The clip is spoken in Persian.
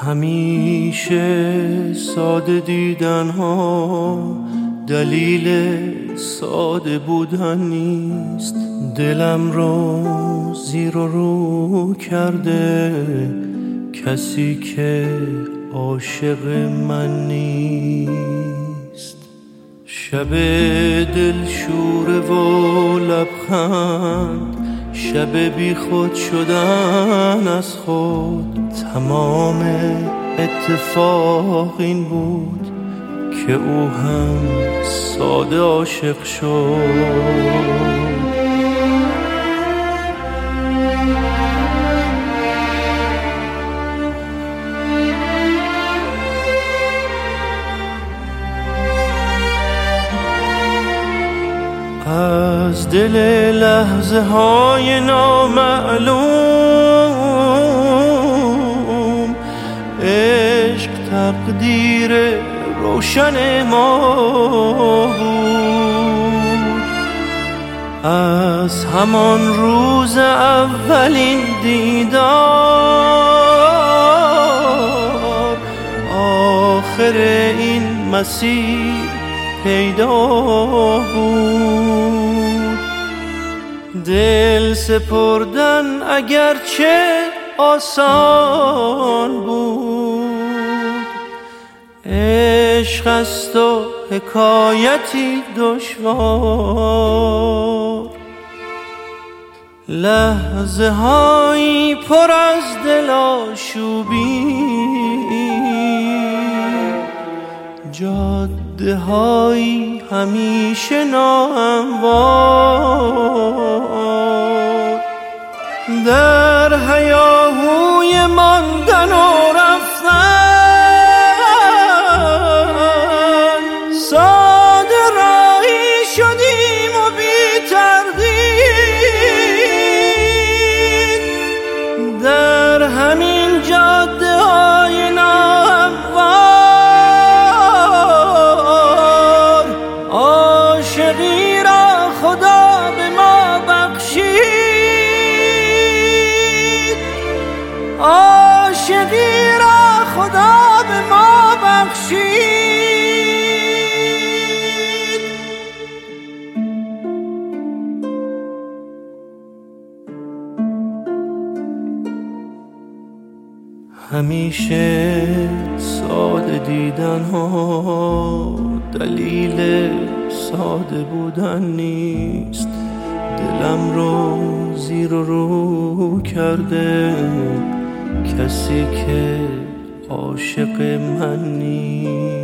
همیشه ساده دیدن ها دلیل ساده بودن نیست. دلم رو زیر و رو کرده کسی که عاشق من نیست. شب دلشوره و لبخند، شب بی خود شدن از خود. تمام اتفاق این بود که او هم ساده عاشق شد. از دل لحظه های نامعلوم عشق تقدیر روشن ما بود. از همان روز اولین دیدار آخر این مسیر پیدا بود. دل سپردن اگرچه آسان بود، عشق است و حکایتی دشوار. لحظه هایی پر از دل آشوبی، جاده هایی همیشه ناهموار. در هیاهوی ماندن و رفتن ساده راهی شدیم و بی تردید. در همین جاده های ناهموار عاشقی را خدا به ما بخشید. عاشقی را خدا به ما بخشید. همیشه ساده دیدن ها دلیل ساده بودن نیست. دلم رو زیر و رو کرده کسی که عاشق من نیست.